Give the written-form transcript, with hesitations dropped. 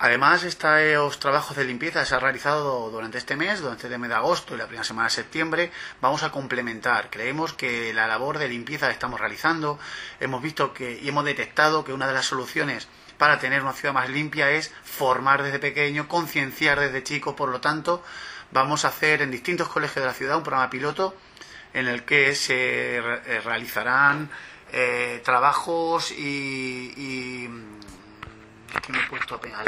Además, estos trabajos de limpieza se han realizado durante este mes de agosto y la primera semana de septiembre. Vamos a complementar. Creemos que la labor de limpieza que estamos realizando, hemos visto y hemos detectado que una de las soluciones para tener una ciudad más limpia es formar desde pequeño, concienciar desde chico. Por lo tanto, vamos a hacer en distintos colegios de la ciudad un programa piloto en el que se realizarán trabajos y... ¿Qué me he puesto a pegar?